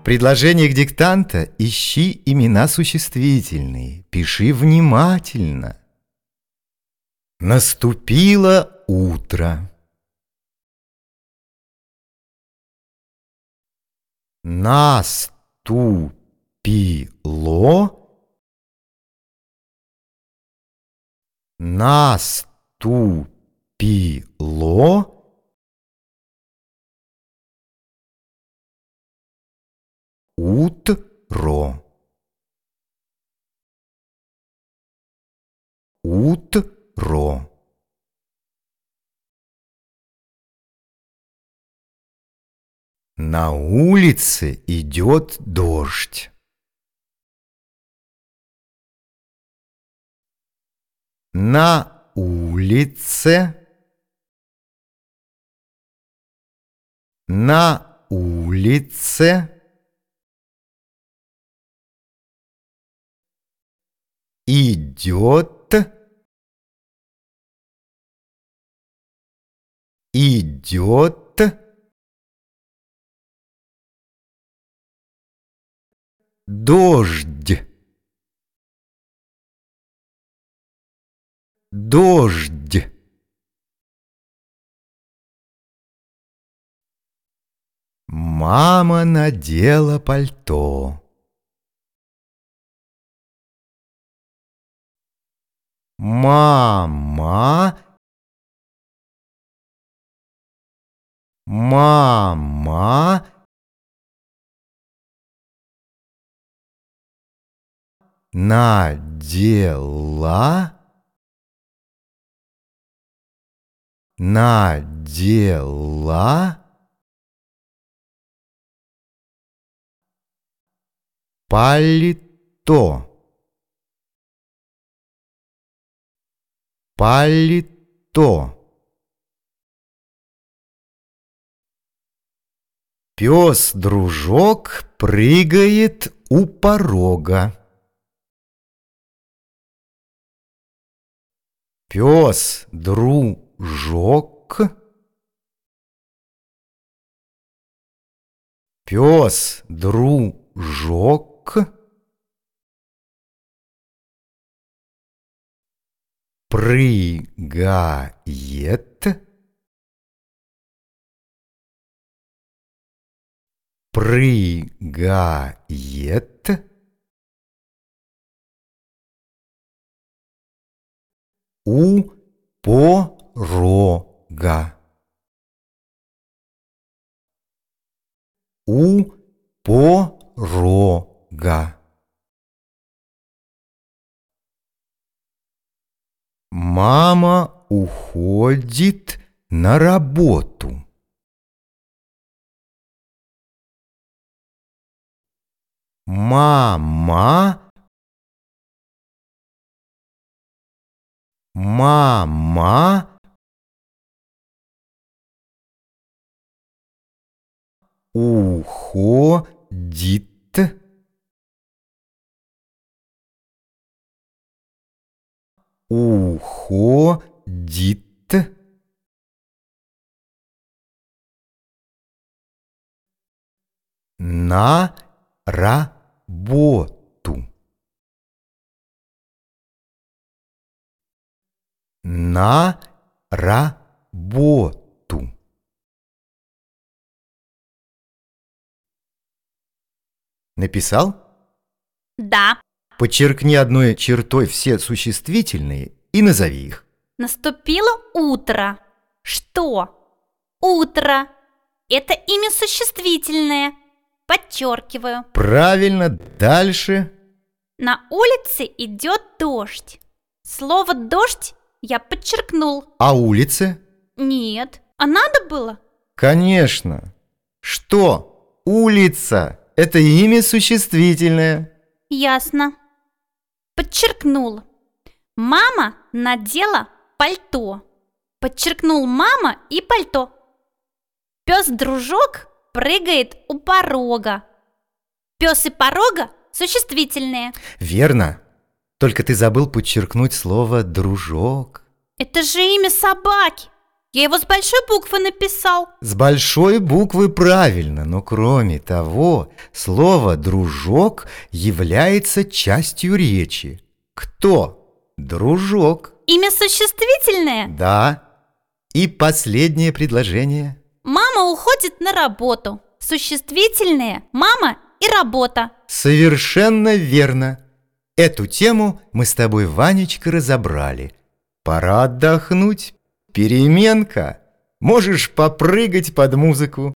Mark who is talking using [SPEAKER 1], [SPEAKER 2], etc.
[SPEAKER 1] предложениях диктанта ищи имена существительные, пиши внимательно. Наступило утро. Наступило утро. Утро. На улице идет дождь. На улице идет дождь. Дождь. Мама надела пальто. Мама надела пальто. Пес-дружок прыгает у порога. Пес-дружок прыгает у порога. У порога. Мама уходит на работу. Мама уходит на работу. На работу. Написал?
[SPEAKER 2] Да.
[SPEAKER 1] Подчеркни одной чертой все существительные и назови их.
[SPEAKER 2] Наступило утро. Что? Утро. Это имя существительное. Подчеркиваю.
[SPEAKER 1] Правильно. Дальше.
[SPEAKER 2] На улице идет дождь. Слово «дождь» я подчеркнул.
[SPEAKER 1] А улице?
[SPEAKER 2] Нет. А надо было?
[SPEAKER 1] Конечно. Что? Улица. Это имя существительное.
[SPEAKER 2] Ясно. Подчеркнул. Мама надела пальто. Подчеркнул мама и пальто. Пес-дружок прыгает у порога. Пес и порога существительные.
[SPEAKER 1] Верно. Только ты забыл подчеркнуть слово «дружок».
[SPEAKER 2] Это же имя собаки. Я его с большой буквы написал.
[SPEAKER 1] С большой буквы правильно, но кроме того, слово «дружок» является частью речи. Кто? Дружок.
[SPEAKER 2] Имя существительное?
[SPEAKER 1] Да. И последнее предложение.
[SPEAKER 2] Мама уходит на работу. Существительное – мама и работа.
[SPEAKER 1] Совершенно верно. Эту тему мы с тобой, Ванечка, разобрали. Пора отдохнуть. Переменка. Можешь попрыгать под музыку.